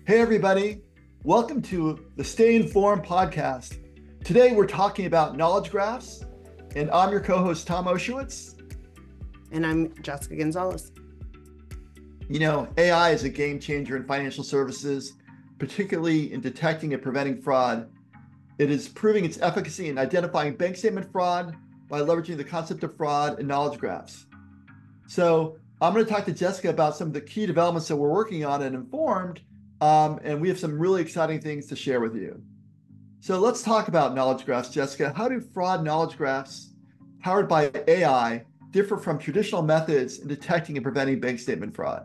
Hey, everybody. Welcome to the Stay Informed podcast. Today, we're talking about knowledge graphs, and I'm your co-host, Tom Oshowitz. And I'm Jessica Gonzalez. You know, AI is a game changer in financial services, particularly in detecting and preventing fraud. It is proving its efficacy in identifying bank statement fraud by leveraging the concept of fraud and knowledge graphs. So I'm going to talk to Jessica about some of the key developments that we're working on at Informed, and we have some really exciting things to share with you. So let's talk about knowledge graphs, Jessica. How do fraud knowledge graphs powered by AI differ from traditional methods in detecting and preventing bank statement fraud?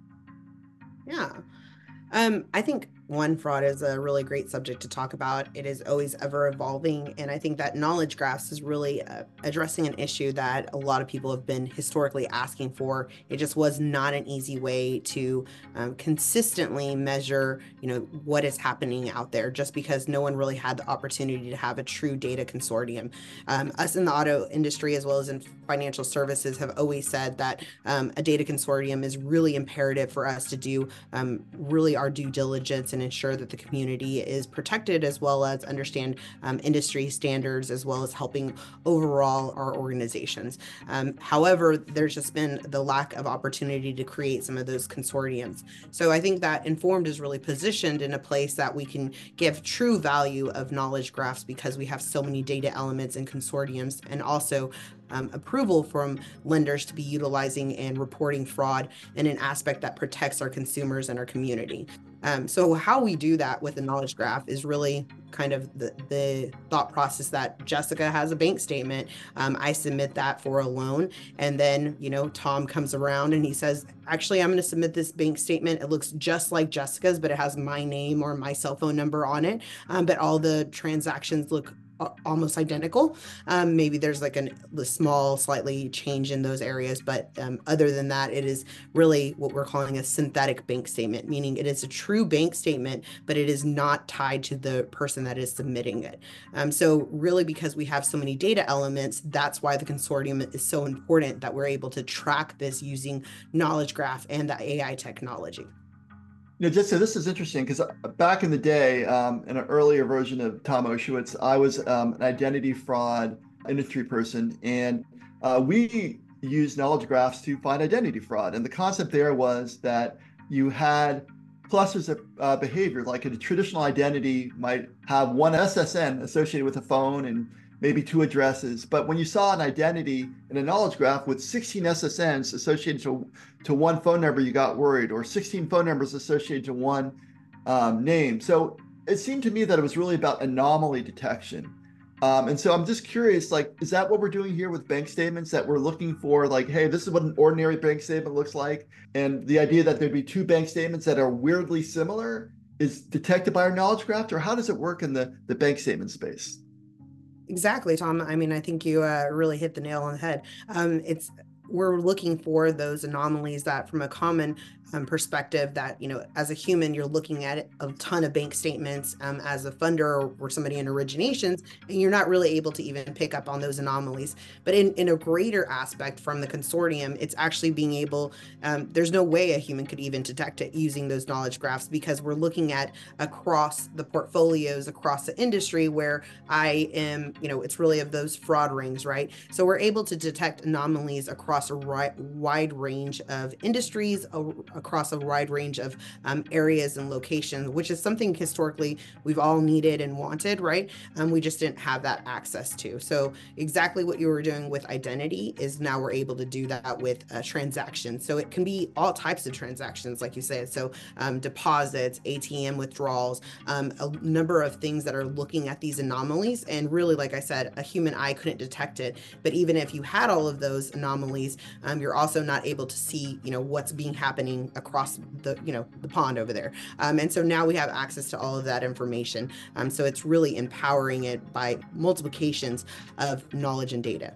Yeah. I think fraud is a really great subject to talk about. It is always ever evolving. And I think that knowledge graphs is really addressing an issue that a lot of people have been historically asking for. It just was not an easy way to consistently measure, what is happening out there, just because no one really had the opportunity to have a true data consortium. Us in the auto industry, as well as in financial services, have always said that a data consortium is really imperative for us to do really our due diligence and ensure that the community is protected, as well as understand industry standards, as well as helping overall our organizations. However, there's just been the lack of opportunity to create some of those consortiums. So I think that Informed is really positioned in a place that we can give true value of knowledge graphs, because we have so many data elements and consortiums, and also approval from lenders to be utilizing and reporting fraud in an aspect that protects our consumers and our community. So how we do that with the knowledge graph is really kind of the thought process that Jessica has a bank statement. I submit that for a loan, and then, Tom comes around and he says, actually, I'm going to submit this bank statement. It looks just like Jessica's, but it has my name or my cell phone number on it. But all the transactions look almost identical. Maybe there's like a small, slightly change in those areas, but other than that, it is really what we're calling a synthetic bank statement, meaning it is a true bank statement, but it is not tied to the person that is submitting it. So really, because we have so many data elements, that's why the consortium is so important, that we're able to track this using knowledge graph and the AI technology. Just so this is interesting because back in the day, in an earlier version of Tom Oshowitz, I was an identity fraud industry person, and we used knowledge graphs to find identity fraud. And the concept there was that you had clusters of behavior, like a traditional identity might have one SSN associated with a phone and maybe two addresses. But when you saw an identity in a knowledge graph with 16 SSNs associated to one phone number, you got worried, or 16 phone numbers associated to one name. So it seemed to me that it was really about anomaly detection. And so I'm just curious, is that what we're doing here with bank statements, that we're looking for, hey, this is what an ordinary bank statement looks like. And the idea that there'd be two bank statements that are weirdly similar is detected by our knowledge graph, or how does it work in the bank statement space? Exactly, Tom. I mean, I think you really hit the nail on the head. We're looking for those anomalies that, from a common perspective, that, as a human, you're looking at a ton of bank statements as a funder or somebody in originations, and you're not really able to even pick up on those anomalies. But in a greater aspect from the consortium, it's actually being able, there's no way a human could even detect it using those knowledge graphs, because we're looking at across the portfolios, across the industry, where I am, it's really of those fraud rings, right? So we're able to detect anomalies across a wide range of industries, across a wide range of areas and locations, which is something historically we've all needed and wanted, right? We just didn't have that access to. So exactly what you were doing with identity is now we're able to do that with transactions. So it can be all types of transactions, like you said. So deposits, ATM withdrawals, a number of things that are looking at these anomalies. And really, like I said, a human eye couldn't detect it. But even if you had all of those anomalies, you're also not able to see, what's being happening across the pond over there. And so now we have access to all of that information. So it's really empowering it by multiplications of knowledge and data.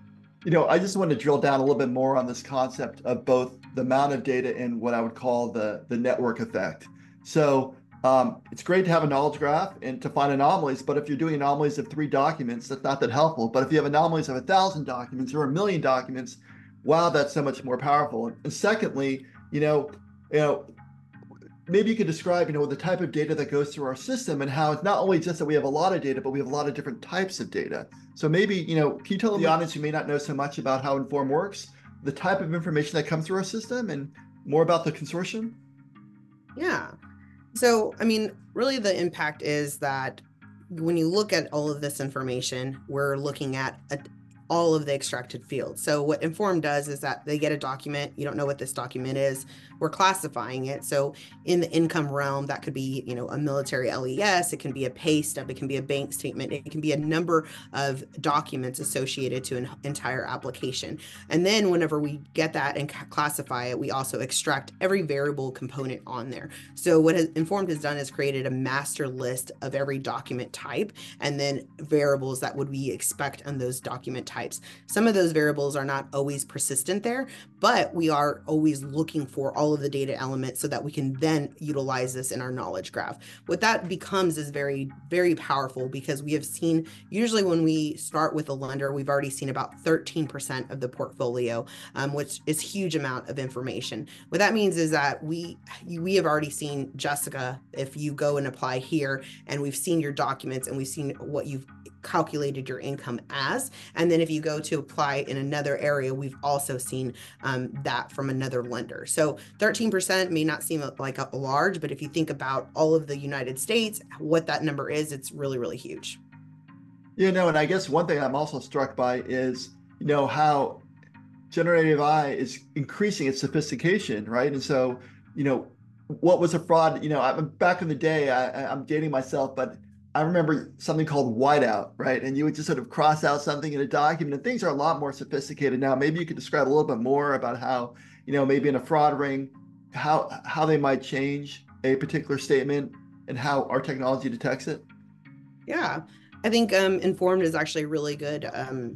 I just want to drill down a little bit more on this concept of both the amount of data and what I would call the network effect. So it's great to have a knowledge graph and to find anomalies, but if you're doing anomalies of 3 documents, that's not that helpful. But if you have anomalies of 1,000 documents or 1,000,000 documents, wow, that's so much more powerful. And secondly, you know, maybe you could describe, the type of data that goes through our system and how it's not only just that we have a lot of data, but we have a lot of different types of data. So maybe, can you tell the audience who may not know so much about how Inform works, the type of information that comes through our system and more about the consortium? Yeah. So, I mean, really the impact is that when you look at all of this information, we're looking at all of the extracted fields. So what Inform does is that they get a document. You don't know what this document is. We're classifying it. So in the income realm, that could be, a military LES, it can be a pay stub, it can be a bank statement, it can be a number of documents associated to an entire application. And then whenever we get that and classify it, we also extract every variable component on there. So what Inform has done is created a master list of every document type and then variables that would we expect on those document types. Some of those variables are not always persistent there, but we are always looking for all of the data elements so that we can then utilize this in our knowledge graph. What that becomes is very, very powerful because we have seen, usually when we start with a lender, we've already seen about 13% of the portfolio, which is a huge amount of information. What that means is that we have already seen, Jessica, if you go and apply here and we've seen your documents and we've seen what you've calculated your income as. And then if you go to apply in another area, we've also seen that from another lender. So 13% may not seem like a large, but if you think about all of the United States, what that number is, it's really, really huge. And I guess one thing I'm also struck by is, how generative AI is increasing its sophistication, right? And so, what was a fraud? Back in the day, I'm dating myself, but I remember something called whiteout, right? And you would just sort of cross out something in a document, and things are a lot more sophisticated now. Maybe you could describe a little bit more about how, maybe in a fraud ring, how they might change a particular statement and how our technology detects it. Yeah, I think Informed is actually a really good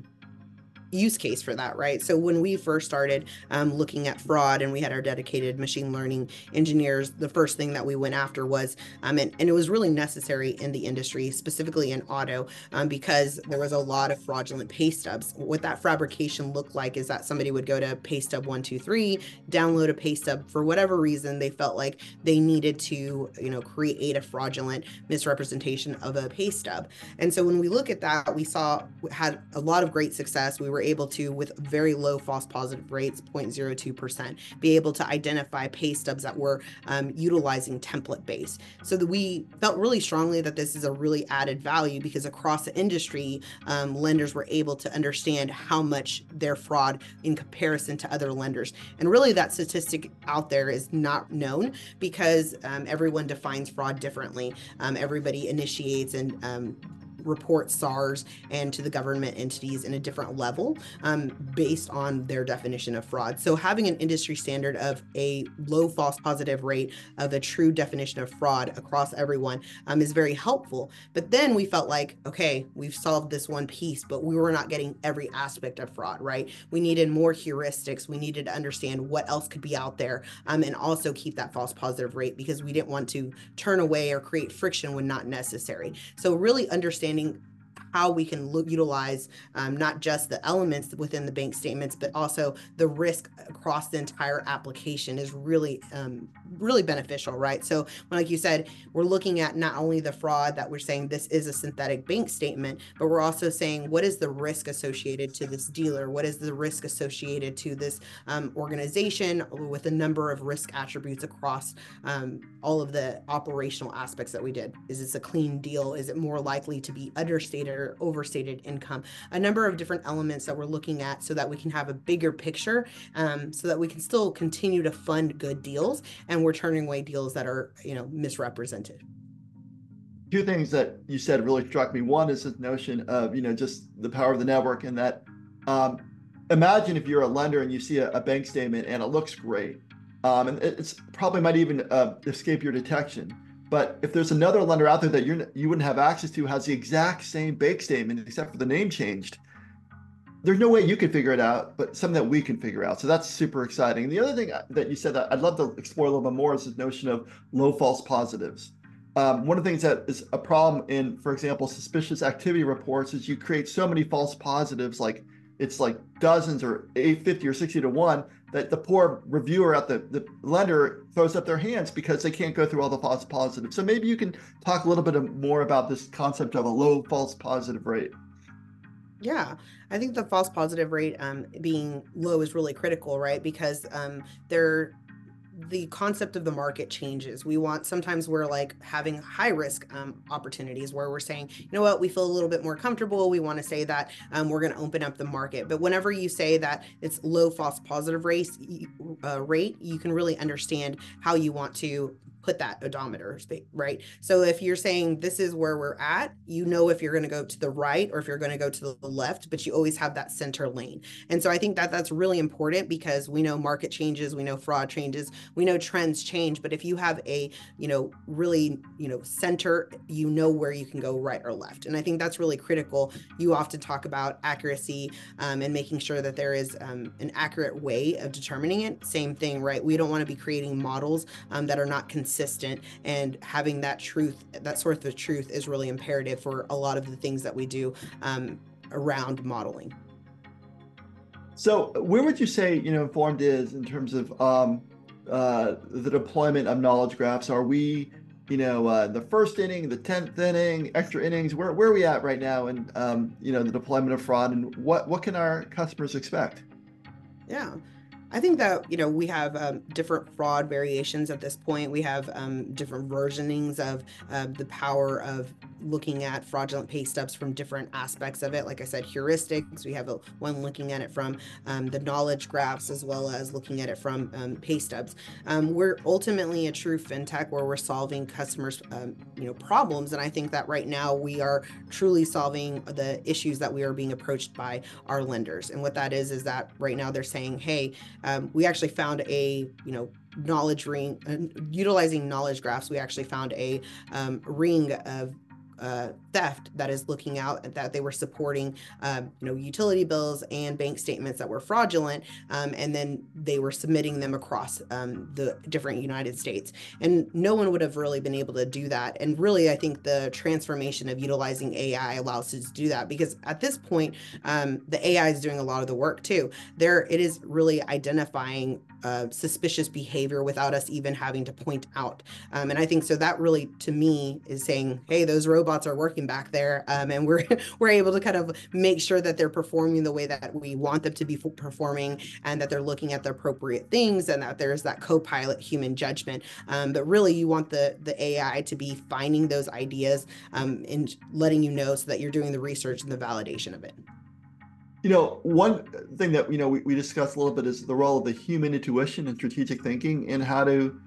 use case for that, right? So when we first started looking at fraud and we had our dedicated machine learning engineers, the first thing that we went after was, and it was really necessary in the industry, specifically in auto, because there was a lot of fraudulent pay stubs. What that fabrication looked like is that somebody would go to pay stub 123, download a pay stub for whatever reason they felt like they needed to, create a fraudulent misrepresentation of a pay stub. And so when we look at that, we had a lot of great success. We were able to, with very low false positive rates, 0.02%, be able to identify pay stubs that were utilizing template base. So that we felt really strongly that this is a really added value because across the industry, lenders were able to understand how much their fraud in comparison to other lenders. And really that statistic out there is not known because everyone defines fraud differently. Everybody initiates and report SARS and to the government entities in a different level based on their definition of fraud. So having an industry standard of a low false positive rate of a true definition of fraud across everyone is very helpful. But then we felt like, okay, we've solved this one piece, but we were not getting every aspect of fraud, right? We needed more heuristics. We needed to understand what else could be out there and also keep that false positive rate because we didn't want to turn away or create friction when not necessary. So really understanding how we can utilize not just the elements within the bank statements, but also the risk across the entire application is really, really beneficial, right? So like you said, we're looking at not only the fraud that we're saying this is a synthetic bank statement, but we're also saying what is the risk associated to this dealer? What is the risk associated to this organization with a number of risk attributes across all of the operational aspects that we did? Is this a clean deal? Is it more likely to be understated or overstated income? A number of different elements that we're looking at so that we can have a bigger picture so that we can still continue to fund good deals and we're turning away deals that are, misrepresented. Two things that you said really struck me. One is this notion of, just the power of the network and that imagine if you're a lender and you see a bank statement and it looks great. And it's probably might even escape your detection. But if there's another lender out there that you wouldn't have access to has the exact same bank statement except for the name changed, there's no way you can figure it out, but something that we can figure out. So that's super exciting. And the other thing that you said that I'd love to explore a little bit more is this notion of low false positives. One of the things that is a problem in, for example, suspicious activity reports is you create so many false positives, like it's like dozens or 50 or 60 to 1, that the poor reviewer at the lender throws up their hands because they can't go through all the false positives. So maybe you can talk a little bit more about this concept of a low false positive rate. Yeah, I think the false positive rate being low is really critical, right? Because there the concept of the market changes. We want, sometimes we're like having high risk opportunities where we're saying, you know what, we feel a little bit more comfortable. We want to say that we're going to open up the market. But whenever you say that it's low false positive rate, you can really understand how you want to put that odometer, right? So if you're saying this is where we're at, you know, if you're going to go to the right or if you're going to go to the left, but you always have that center lane. And so I think that that's really important because we know market changes, we know fraud changes, we know trends change, but if you have a, really, center, you know where you can go right or left. And I think that's really critical. You often talk about accuracy and making sure that there is an accurate way of determining it. Same thing, right? We don't want to be creating models that are not consistent, and having that truth, that source of truth is really imperative for a lot of the things that we do around modeling. So where would you say, Informed is in terms of the deployment of knowledge graphs? Are we, the first inning, the 10th inning, extra innings? Where are we at right now in, the deployment of fraud, and what can our customers expect? Yeah. I think that, we have different fraud variations at this point. We have different versionings of the power of looking at fraudulent pay stubs from different aspects of it. Like I said, heuristics. We have one looking at it from the knowledge graphs, as well as looking at it from pay stubs. We're ultimately a true fintech where we're solving customers' problems. And I think that right now we are truly solving the issues that we are being approached by our lenders. And what that is that right now they're saying, hey, we actually found a, knowledge ring, utilizing knowledge graphs. We actually found a ring of theft that is looking out that they were supporting, utility bills and bank statements that were fraudulent, and then they were submitting them across the different United States. And no one would have really been able to do that. And really, I think the transformation of utilizing AI allows us to do that, because at this point, the AI is doing a lot of the work too. It is really identifying suspicious behavior without us even having to point out. And I think so that really, to me, is saying, hey, those robots are working back there, and we're able to kind of make sure that they're performing the way that we want them to be performing, and that they're looking at the appropriate things, and that there's that co-pilot human judgment. But really, you want the AI to be finding those ideas and letting you know, so that you're doing the research and the validation of it. One thing that we discussed a little bit is the role of the human intuition and strategic thinking, and how to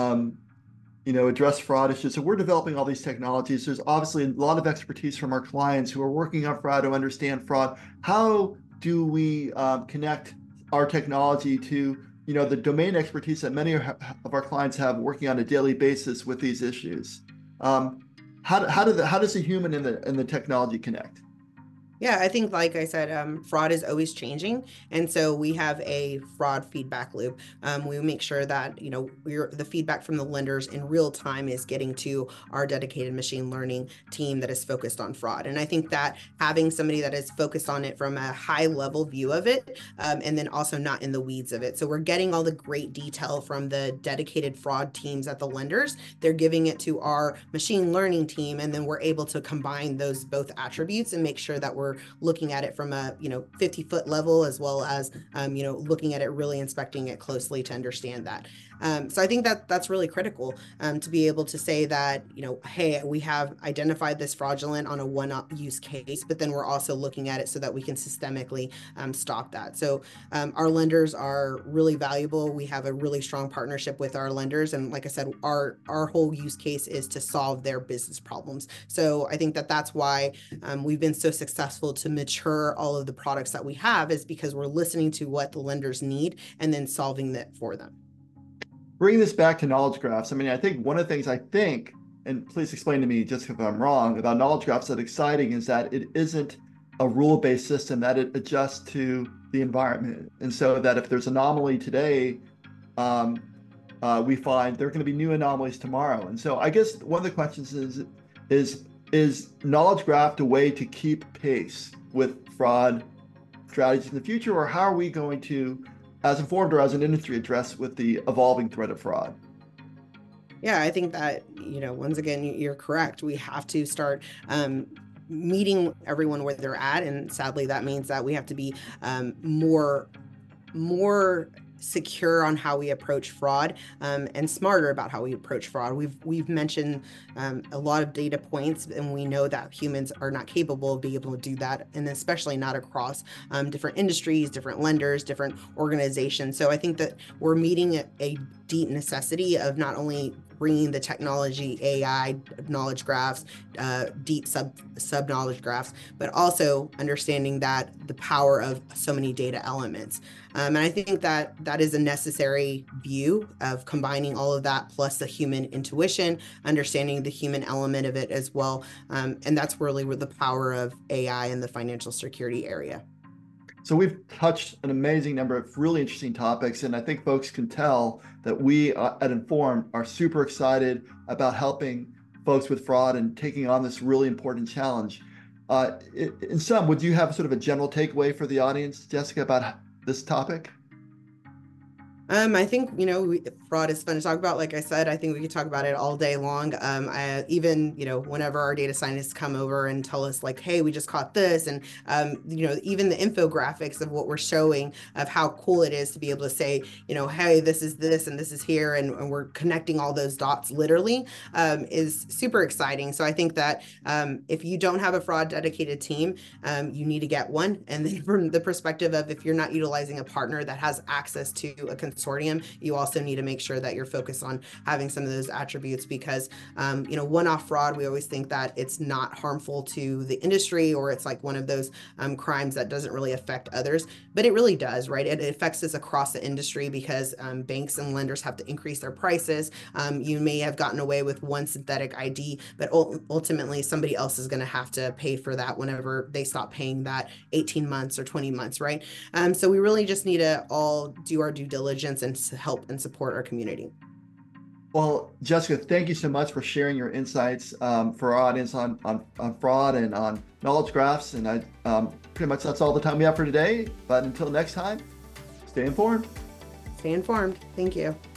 address fraud issues. So we're developing all these technologies. There's obviously a lot of expertise from our clients who are working on fraud, who understand fraud. How do we connect our technology to the domain expertise that many of our clients have, working on a daily basis with these issues? How does the human and the technology connect? Yeah, I think, like I said, fraud is always changing. And so we have a fraud feedback loop. We make sure that, the feedback from the lenders in real time is getting to our dedicated machine learning team that is focused on fraud. And I think that having somebody that is focused on it from a high level view of it, and then also not in the weeds of it. So we're getting all the great detail from the dedicated fraud teams at the lenders. They're giving it to our machine learning team. And then we're able to combine those both attributes and make sure that we're looking at it from a 50-foot level, as well as looking at it, really inspecting it closely to understand that. So I think that that's really critical, to be able to say that, hey, we have identified this fraudulent on a one use case, but then we're also looking at it so that we can systemically stop that. So our lenders are really valuable. We have a really strong partnership with our lenders. And like I said, our whole use case is to solve their business problems. So I think that that's why we've been so successful to mature all of the products that we have, is because we're listening to what the lenders need and then solving that for them. Bring this back to knowledge graphs. I think one of the things and please explain to me just if I'm wrong, about knowledge graphs that's exciting is that it isn't a rule-based system, that it adjusts to the environment. And so that if there's anomaly today, we find there are going to be new anomalies tomorrow. And so I guess one of the questions is knowledge graph a way to keep pace with fraud strategies in the future, or how are we going to, as Informed or as an industry, address with the evolving threat of fraud? Yeah, I think that, once again, you're correct. We have to start meeting everyone where they're at. And sadly, that means that we have to be more secure on how we approach fraud, and smarter about how we approach fraud. We've mentioned a lot of data points, and we know that humans are not capable of being able to do that, and especially not across different industries, different lenders, different organizations. So I think that we're meeting a deep necessity of not only bringing the technology, AI, knowledge graphs, deep sub knowledge graphs, but also understanding that the power of so many data elements. And I think that that is a necessary view of combining all of that plus the human intuition, understanding the human element of it as well. And that's really where the power of AI in the financial security area. So we've touched an amazing number of really interesting topics, and I think folks can tell that we at Informed are super excited about helping folks with fraud and taking on this really important challenge. In sum, would you have sort of a general takeaway for the audience, Jessica, about this topic? I think, fraud is fun to talk about. Like I said, I think we could talk about it all day long. Even, whenever our data scientists come over and tell us like, hey, we just caught this. And, even the infographics of what we're showing of how cool it is to be able to say, hey, this is this and this is here. And we're connecting all those dots literally, is super exciting. So I think that if you don't have a fraud dedicated team, you need to get one. And then from the perspective of if you're not utilizing a partner that has access to a consortium, you also need to make sure that you're focused on having some of those attributes, because one-off fraud, we always think that it's not harmful to the industry, or it's like one of those crimes that doesn't really affect others, but it really does, right? It affects us across the industry because banks and lenders have to increase their prices. You may have gotten away with one synthetic ID, but ultimately somebody else is going to have to pay for that whenever they stop paying that 18 months or 20 months, right? So we really just need to all do our due diligence and help and support our community. Well, Jessica, thank you so much for sharing your insights for our audience on fraud and on knowledge graphs. And pretty much that's all the time we have for today. But until next time, stay informed. Stay informed. Thank you.